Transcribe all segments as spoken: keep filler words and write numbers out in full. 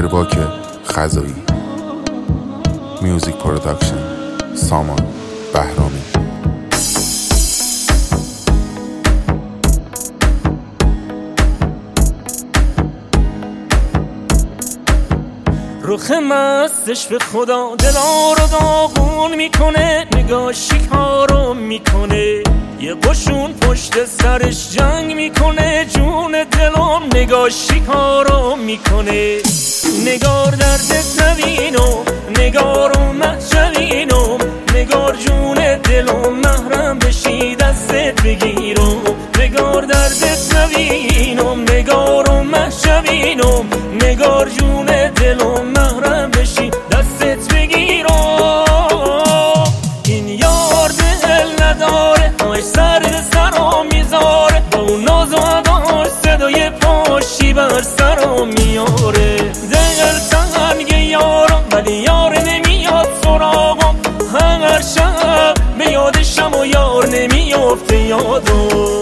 ارواک خزایی. میوزیک پروداکشن سامان بهرامی. رخ مستش به خدا دلا رو داغون میکنه، نگاه شکارو میکنه، یه قشون پشت سرش جنگ میکنه، جون دلم نگاه شکارو میکنه. نگار دردت نبینم، نگار رو محجبینم، نگار جون دلم محرم بشی دستت بگیرم. نگار دردت نبینم، نگار رو محجبینم، نگار جون دلم محرم بشی دستت بگیرم. این یار دل نداره، همش سر به سرم میذاره، با اون ناز و اداش صدای پاشی بر سرم میاره. دل تنگ یارم ولی یار نمیاد سراغم، هر شب به یادشم و یار نمیافته یادم.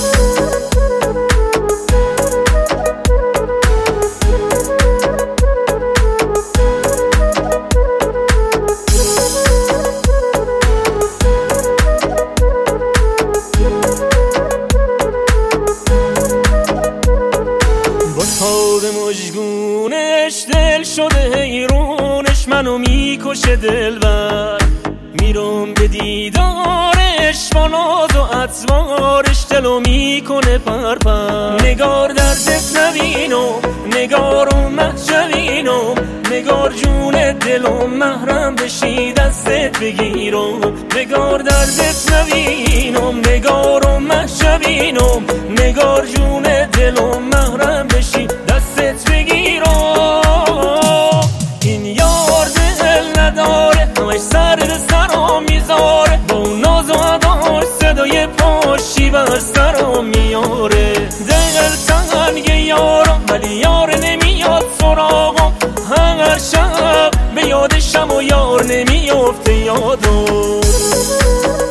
مجگونش دل شده حیرونش، منو میکشه دلبر، میرم به دیدارش با ناز و اطوارش، دلو میکنه پرپر. نگار دردت نبینم، نگارو محجبینم، نگار جون دلم محرم بشی دستت بگیرم. نگار دردت نبینم، نگارو محجبینم، نگار جون دلم محرم بشی دستت بگیرم. این یار دل نداره، همش سر به سرم میذاره، با اون ناز و اداش صدای پاشی بر سرم میاره. دل تنگ یارم ولی یار نمیاد سراغم، هر شب به یادشم و یار نمیافته یادم.